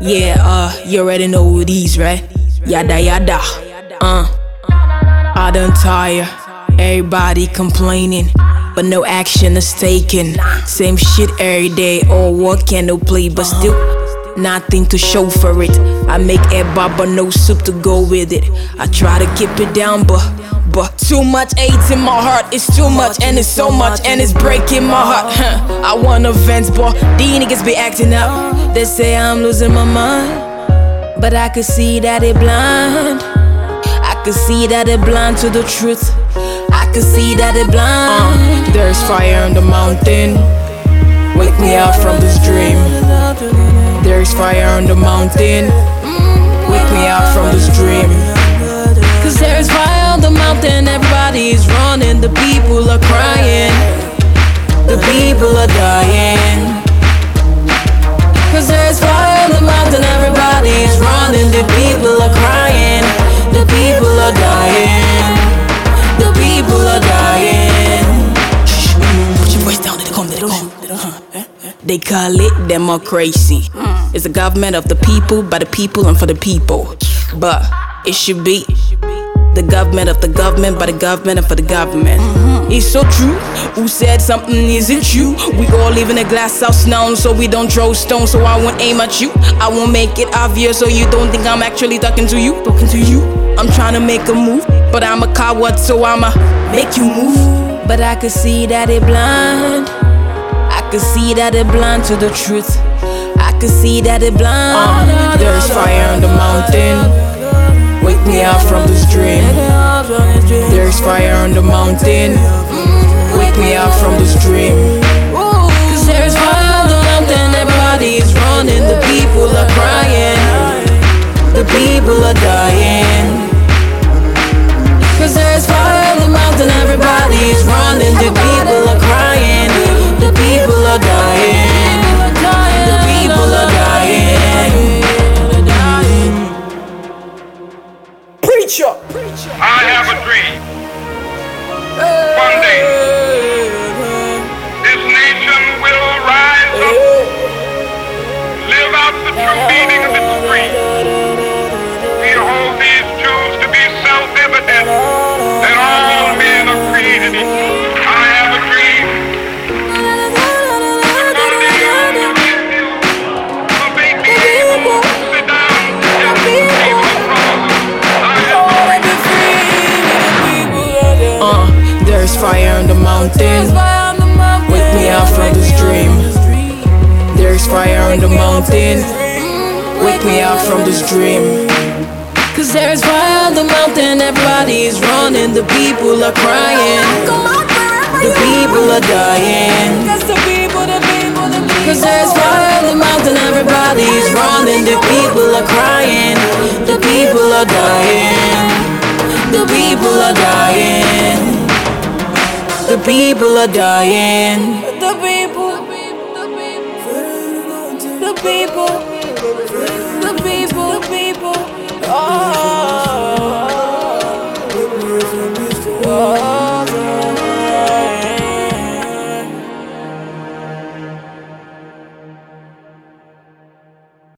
You already know who these, right? Yada yada. I done tire. Everybody complaining, but no action is taken. Same shit every day, all work and no play, but still nothing to show for it. I make a baba, no soup to go with it. I try to keep it down, but too much hate in my heart. It's too much and it's so much and it's breaking my heart. I want events, but these niggas be acting up. They say I'm losing my mind, but I can see that they blind. I can see that they blind to the truth. I can see that they blind. There's fire on the mountain. Wake me up from this dream. There's fire on the mountain. Wake me up from this dream. Cause there's fire on the mountain. Everybody is running. The people are crying. The people are dying. Cause there's fire on the mountain. Everybody is running. The people are crying. The people are dying. The people are dying. Put your voice down, let it come, let it come. They call it democracy. It's the government of the people, by the people, and for the people. But it should be the government of the government, by the government, and for the government. It's so true. Who said something isn't true? We all live in a glass house now, so we don't throw stones. So I won't aim at you. I won't make it obvious, so you don't think I'm actually talking to you. I'm trying to make a move, but I'm a coward, so I'ma make you move. But I can see that they blind. I can see that they blind to the truth. I can see that they blind. There's fire on the mountain. Wake me up from this dream. There's fire on the mountain. Wake me up from this dream. Cause there's fire on the mountain. Everybody is running. The people are crying. The people are dying. Cause there's fire on the mountain. Everybody is running. The people are crying. The people are dying. The people are dying. Preacher. I have a dream. One day, this nation will rise up, live out the true meaning of its creed. We hold these truths to be self-evident, that all men are created equal. I have a dream. Sit down and people across. There's fire on the mountain. Wake me up from this dream. There's fire on the mountain. Wake me up from this dream. Cause there's fire on the mountain. Everybody is running. The people are crying. The people are dying. Cause there's fire on the mountain. Everybody is running. The people are crying. The people are dying. The people are dying. The people are dying. The people.